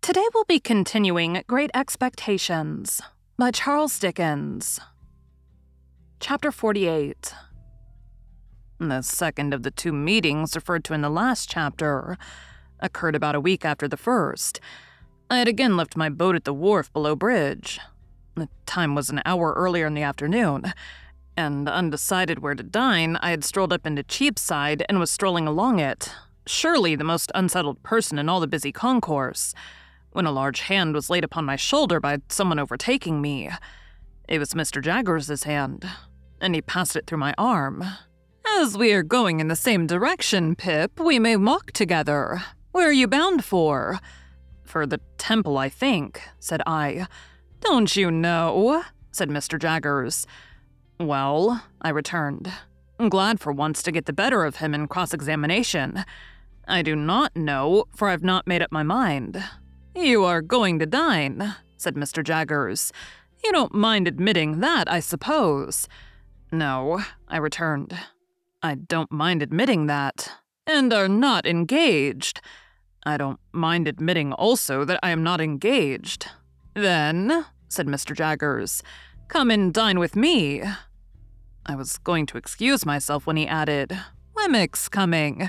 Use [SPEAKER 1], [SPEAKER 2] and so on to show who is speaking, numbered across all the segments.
[SPEAKER 1] Today we'll be continuing Great Expectations by Charles Dickens. Chapter 48. The second of the two meetings referred to in the last chapter occurred about a week after the first. I had again left my boat at the wharf below bridge. The time was an hour earlier in the afternoon, and undecided where to dine, I had strolled up into Cheapside and was strolling along it, surely the most unsettled person in all the busy concourse, when a large hand was laid upon my shoulder by someone overtaking me. It was Mr. Jaggers's hand, and he passed it through my arm. "As we are going in the same direction, Pip, we may walk together. Where are you bound for?" "For the temple, I think," said I. "Don't you know?" said Mr. Jaggers. "Well," I returned, glad for once to get the better of him in cross-examination. "I do not know, for I've not made up my mind." "You are going to dine," said Mr. Jaggers. "You don't mind admitting that, I suppose?" "No," I returned. "I don't mind admitting that." "And are not engaged?" "I don't mind admitting also that I am not engaged." "Then," said Mr. Jaggers, "come and dine with me." I was going to excuse myself when he added, "Wemmick's coming."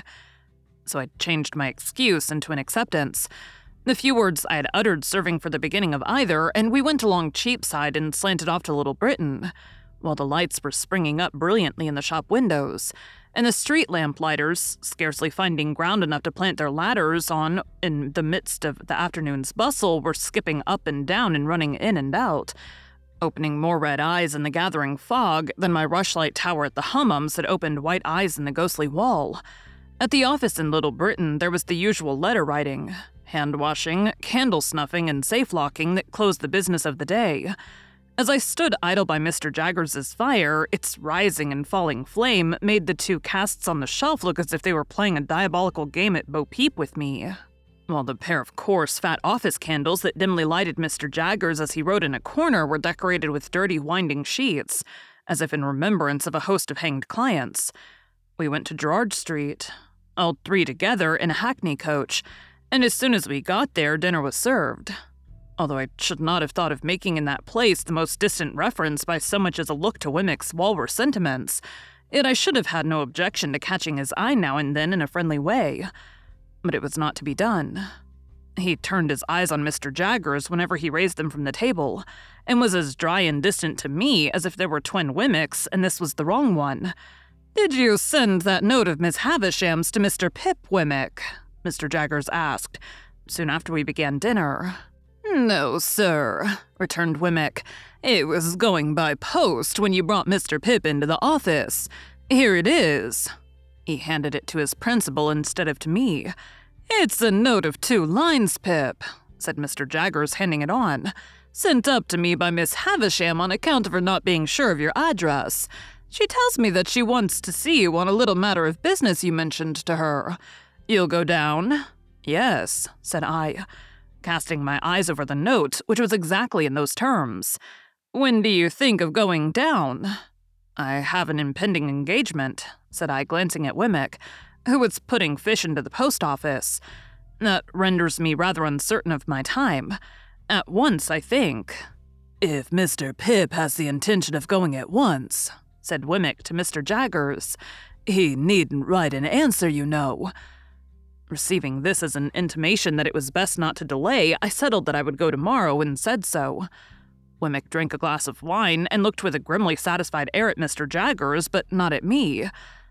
[SPEAKER 1] So I changed my excuse into an acceptance, the few words I had uttered serving for the beginning of either, and we went along Cheapside and slanted off to Little Britain, while the lights were springing up brilliantly in the shop windows, and the street lamp-lighters, scarcely finding ground enough to plant their ladders on in the midst of the afternoon's bustle, were skipping up and down and running in and out, opening more red eyes in the gathering fog than my rushlight tower at the Hummums had opened white eyes in the ghostly wall. At the office in Little Britain there was the usual letter-writing, hand-washing, candle-snuffing, and safe-locking that closed the business of the day. As I stood idle by Mr. Jaggers's fire, its rising and falling flame made the two casts on the shelf look as if they were playing a diabolical game at bo-peep with me, while the pair of coarse, fat office candles that dimly lighted Mr. Jaggers as he wrote in a corner were decorated with dirty winding sheets, as if in remembrance of a host of hanged clients. We went to Gerrard Street, all three together in a hackney coach, and as soon as we got there, dinner was served. Although I should not have thought of making in that place the most distant reference by so much as a look to Wemmick's walrus sentiments, yet I should have had no objection to catching his eye now and then in a friendly way. But it was not to be done. He turned his eyes on Mr. Jaggers whenever he raised them from the table, and was as dry and distant to me as if there were twin Wemmicks and this was the wrong one. "Did you send that note of Miss Havisham's to Mr. Pip, Wemmick?" Mr. Jaggers asked, soon after we began dinner. "No, sir," returned Wemmick. "It was going by post when you brought Mr. Pip into the office. Here it is." He handed it to his principal instead of to me. "It's a note of 2 lines, Pip," said Mr. Jaggers, handing it on. "Sent up to me by Miss Havisham on account of her not being sure of your address. She tells me that she wants to see you on a little matter of business you mentioned to her. You'll go down?" "Yes," said I, casting my eyes over the note, which was exactly in those terms. "When do you think of going down?" "I have an impending engagement," said I, glancing at Wemmick, who was putting fish into the post office. "That renders me rather uncertain of my time. At once, I think." "If Mr. Pip has the intention of going at once," said Wemmick to Mr. Jaggers, "he needn't write an answer, you know." Receiving this as an intimation that it was best not to delay, I settled that I would go tomorrow and said so. Wemmick drank a glass of wine and looked with a grimly satisfied air at Mr. Jaggers, but not at me.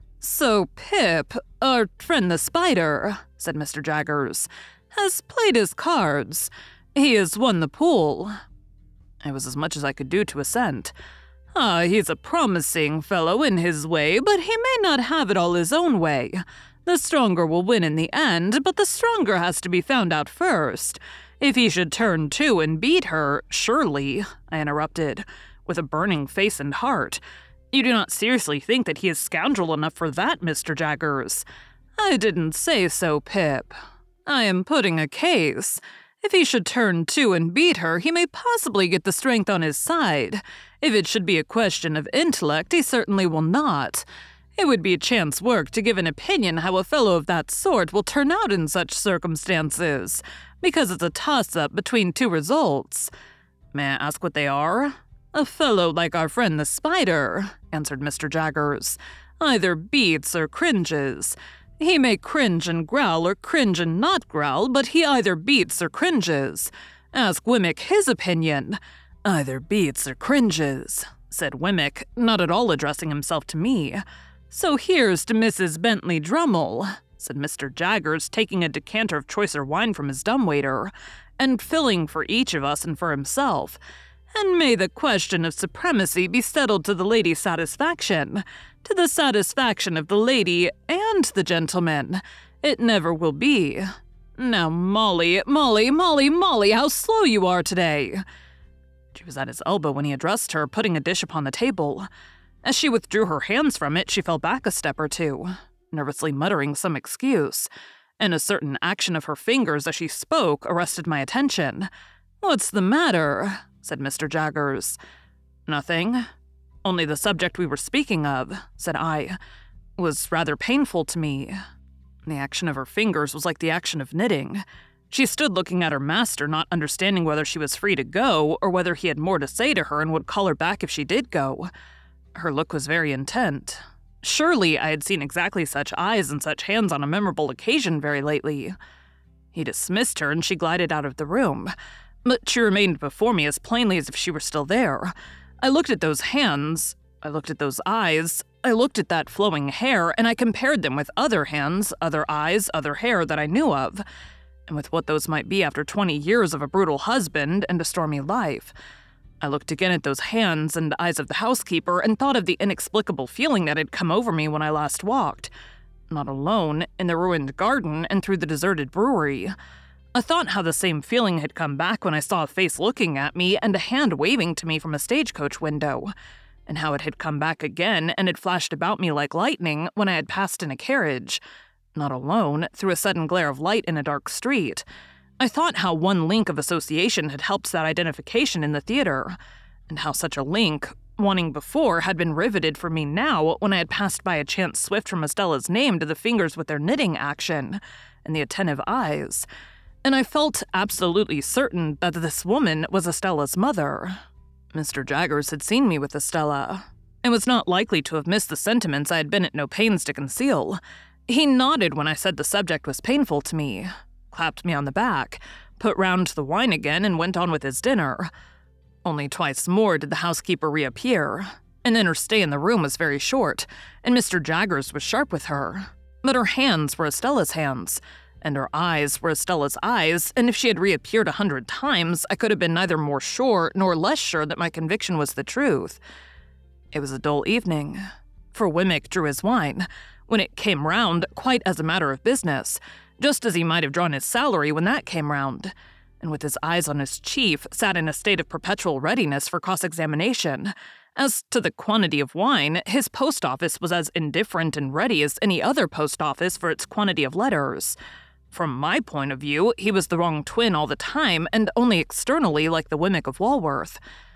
[SPEAKER 1] "So Pip, our friend the spider," said Mr. Jaggers, "has played his cards. He has won the pool." It was as much as I could do to assent. "Ah, he's a promising fellow in his way, but he may not have it all his own way. The stronger will win in the end, but the stronger has to be found out first. If he should turn to and beat her, surely," I interrupted, with a burning face and heart, "you do not seriously think that he is scoundrel enough for that, Mr. Jaggers?" "I didn't say so, Pip. I am putting a case. If he should turn to and beat her, he may possibly get the strength on his side. If it should be a question of intellect, he certainly will not. It would be chance work to give an opinion how a fellow of that sort will turn out in such circumstances. because it's a toss-up between two results. May I ask what they are? A fellow like our friend the spider, answered Mr. Jaggers, either beats or cringes. He may cringe and growl or cringe and not growl, but he either beats or cringes. Ask Wemmick his opinion. Either beats or cringes, said Wemmick, not at all addressing himself to me. So here's to Mrs. Bentley Drummle, said Mr. Jaggers, taking a decanter of choicer wine from his dumbwaiter, and filling for each of us and for himself. And may the question of supremacy be settled to the lady's satisfaction, to the satisfaction of the lady and the gentleman. It never will be. Now, Molly, how slow you are today. She was at his elbow when he addressed her, putting a dish upon the table. As she withdrew her hands from it, she fell back a step or two, nervously muttering some excuse, and a certain action of her fingers as she spoke arrested my attention. "What's the matter?" said Mr. Jaggers. "Nothing. Only the subject we were speaking of," said I, "was rather painful to me." The action of her fingers was like the action of knitting. She stood looking at her master, not understanding whether she was free to go, or whether he had more to say to her and would call her back if she did go. Her look was very intent. Surely I had seen exactly such eyes and such hands on a memorable occasion very lately. He dismissed her, and she glided out of the room. But she remained before me as plainly as if she were still there. I looked at those hands, I looked at those eyes, I looked at that flowing hair, and I compared them with other hands, other eyes, other hair that I knew of, and with what those might be after 20 years of a brutal husband and a stormy life. I looked again at those hands and eyes of the housekeeper and thought of the inexplicable feeling that had come over me when I last walked, not alone, in the ruined garden and through the deserted brewery. I thought how the same feeling had come back when I saw a face looking at me and a hand waving to me from a stagecoach window, and how it had come back again and had flashed about me like lightning when I had passed in a carriage, not alone, through a sudden glare of light in a dark street. I thought how one link of association had helped that identification in the theater, and how such a link, wanting before, had been riveted for me now when I had passed by a chance swift from Estella's name to the fingers with their knitting action, and the attentive eyes. And I felt absolutely certain that this woman was Estella's mother. Mr. Jaggers had seen me with Estella, and was not likely to have missed the sentiments I had been at no pains to conceal. He nodded when I said the subject was painful to me, clapped me on the back, put round the wine again, and went on with his dinner. Only twice more did the housekeeper reappear, and then her stay in the room was very short, and Mr. Jaggers was sharp with her. But her hands were Estella's hands, and her eyes were Estella's eyes, and if she had reappeared 100 times, I could have been neither more sure nor less sure that my conviction was the truth. It was a dull evening, for Wemmick drew his wine, when it came round, quite as a matter of business, just as he might have drawn his salary when that came round, and with his eyes on his chief, sat in a state of perpetual readiness for cross-examination. As to the quantity of wine, his post office was as indifferent and ready as any other post office for its quantity of letters. From my point of view, he was the wrong twin all the time, and only externally like the Wemmick of Walworth.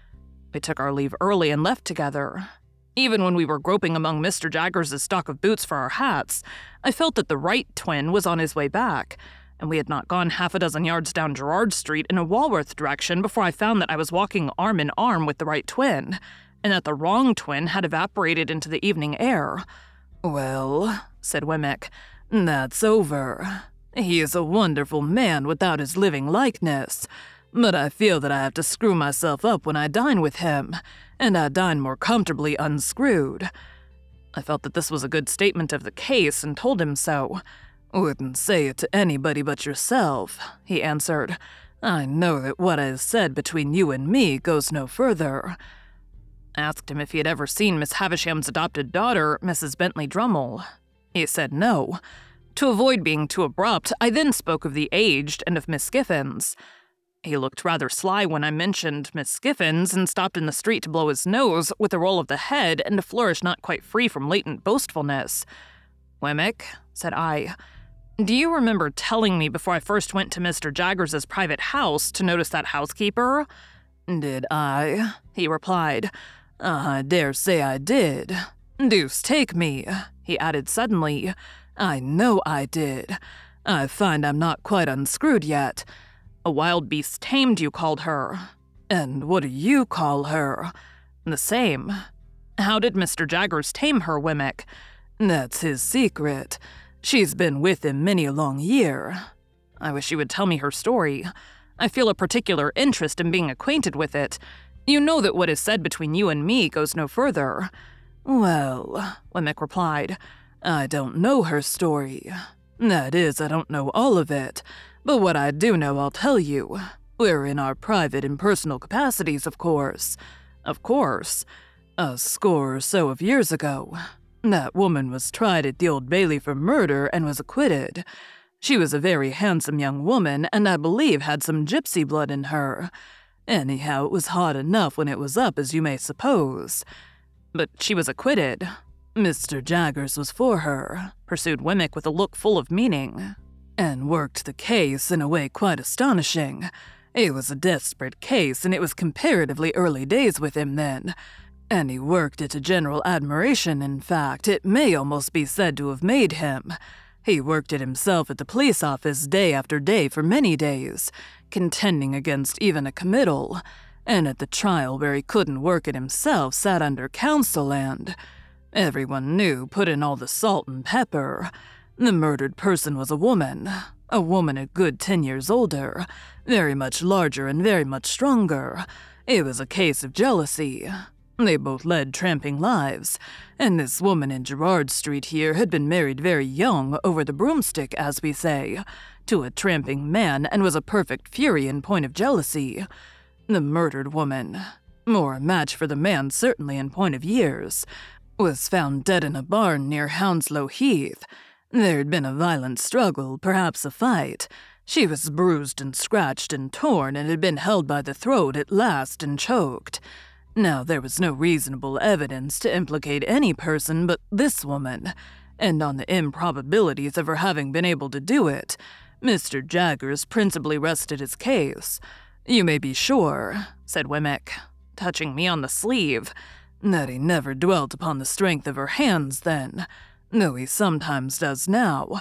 [SPEAKER 1] We took our leave early and left together. Even when we were groping among Mr. Jaggers' stock of boots for our hats, I felt that the right twin was on his way back, and we had not gone half a dozen yards down Gerrard Street in a Walworth direction before I found that I was walking arm in arm with the right twin, and that the wrong twin had evaporated into the evening air. "Well," said Wemmick, "that's over. He is a wonderful man without his living likeness, but I feel that I have to screw myself up when I dine with him, and I dine more comfortably unscrewed." I felt that this was a good statement of the case and told him so. "Wouldn't say it to anybody but yourself," he answered. "I know that what is said between you and me goes no further." I asked him if he had ever seen Miss Havisham's adopted daughter, Mrs. Bentley Drummle. He said no. To avoid being too abrupt, I then spoke of the aged and of Miss Giffens. He looked rather sly when I mentioned Miss Giffens and stopped in the street to blow his nose with a roll of the head and a flourish not quite free from latent boastfulness. "Wemmick," said I, "do you remember telling me before I first went to Mr. Jaggers' private house to notice that housekeeper?" "Did I?" he replied. "I dare say I did. Deuce take me," he added suddenly. "I know I did. I find I'm not quite unscrewed yet. A wild beast tamed, you called her. And what do you call her? The same. How did Mr. Jaggers tame her, Wemmick? That's his secret. She's been with him many a long year. I wish you would tell me her story. I feel a particular interest in being acquainted with it. You know that what is said between you and me goes no further. Well, Wemmick replied, I don't know her story. That is, I don't know all of it. But what I do know, I'll tell you. We're in our private and personal capacities, of course. Of course. A score or so of years ago, that woman was tried at the Old Bailey for murder and was acquitted. She was a very handsome young woman, and I believe had some gypsy blood in her. Anyhow, it was hot enough when it was up, as you may suppose. But she was acquitted. Mr. Jaggers was for her, pursued Wemmick with a look full of meaning, and worked the case in a way quite astonishing. It was a desperate case, and it was comparatively early days with him then. And he worked it to general admiration, in fact. It may almost be said to have made him. He worked it himself at the police office day after day for many days, contending against even a committal, and at the trial where he couldn't work it himself sat under counsel and, everyone knew, put in all the salt and pepper. The murdered person was a woman a good 10 years older, very much larger and very much stronger. It was a case of jealousy. They both led tramping lives, and this woman in Gerrard Street here had been married very young, over the broomstick, as we say, to a tramping man, and was a perfect fury in point of jealousy. The murdered woman, more a match for the man certainly in point of years, was found dead in a barn near Hounslow Heath. There had been a violent struggle, perhaps a fight. She was bruised and scratched and torn, and had been held by the throat at last and choked. Now, there was no reasonable evidence to implicate any person but this woman, and on the improbabilities of her having been able to do it, Mr. Jaggers principally rested his case. You may be sure, said Wemmick, touching me on the sleeve, that he never dwelt upon the strength of her hands then, though he sometimes does now.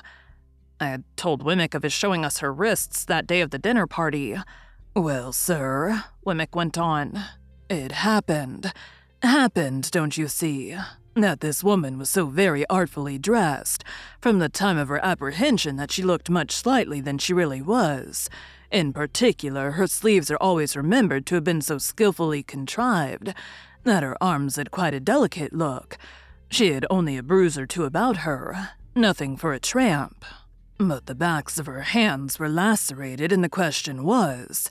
[SPEAKER 1] I had told Wemmick of his showing us her wrists that day of the dinner party. Well, sir, Wemmick went on, it happened, don't you see, that this woman was so very artfully dressed, from the time of her apprehension, that she looked much slightly than she really was. In particular, her sleeves are always remembered to have been so skillfully contrived, that her arms had quite a delicate look. She had only a bruise or two about her, nothing for a tramp. But the backs of her hands were lacerated, and the question was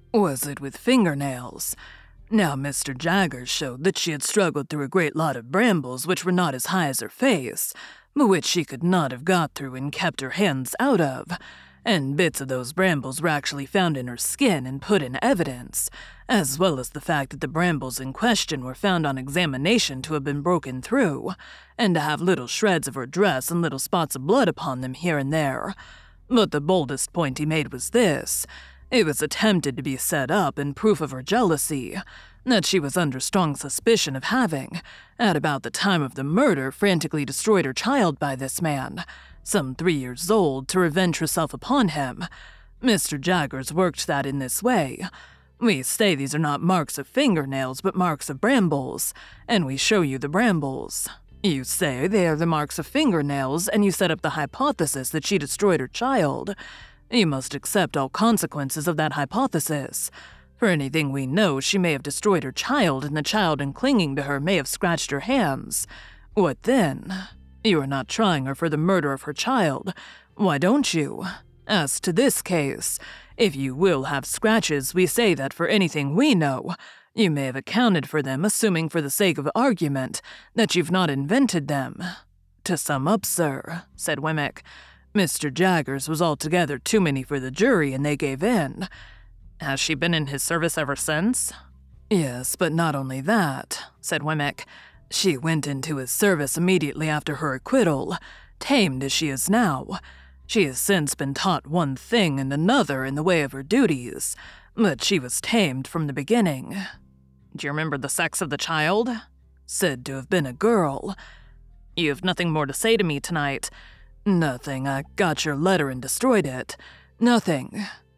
[SPEAKER 1] it with fingernails? Now, Mr. Jaggers showed that she had struggled through a great lot of brambles which were not as high as her face, but which she could not have got through and kept her hands out of, and bits of those brambles were actually found in her skin and put in evidence, as well as the fact that the brambles in question were found on examination to have been broken through, and to have little shreds of her dress and little spots of blood upon them here and there. But the boldest point he made was this. It was attempted to be set up in proof of her jealousy, that she was under strong suspicion of having, at about the time of the murder, frantically destroyed her child by this man, some 3 years old, to revenge herself upon him. Mr. Jaggers worked that in this way. We say these are not marks of fingernails, but marks of brambles, and we show you the brambles. You say they are the marks of fingernails, and you set up the hypothesis that she destroyed her child. You must accept all consequences of that hypothesis. For anything we know, she may have destroyed her child, and the child in clinging to her may have scratched her hands. What then? You are not trying her for the murder of her child. Why don't you? As to this case, if you will have scratches, we say that for anything we know, you may have accounted for them, assuming for the sake of argument that you've not invented them. To sum up, sir, said Wemmick, Mr. Jaggers was altogether too many for the jury, and they gave in. Has she been in his service ever since? Yes, but not only that, said Wemmick. She went into his service immediately after her acquittal, tamed as she is now. She has since been taught one thing and another in the way of her duties, but she was tamed from the beginning. Do you remember the sex of the child? Said to have been a girl. You have nothing more to say to me tonight. Nothing. I got your letter and destroyed it. Nothing.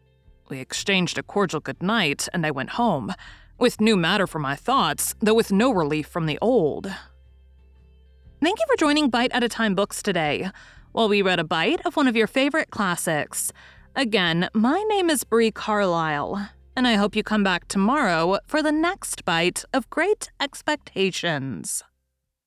[SPEAKER 1] We exchanged a cordial goodnight, and I went home, with new matter for my thoughts, though with no relief from the old. Thank you for joining Bite at a Time Books today, while we read a bite of one of your favorite classics. Again, my name is Brie Carlisle, and I hope you come back tomorrow for the next bite of Great Expectations.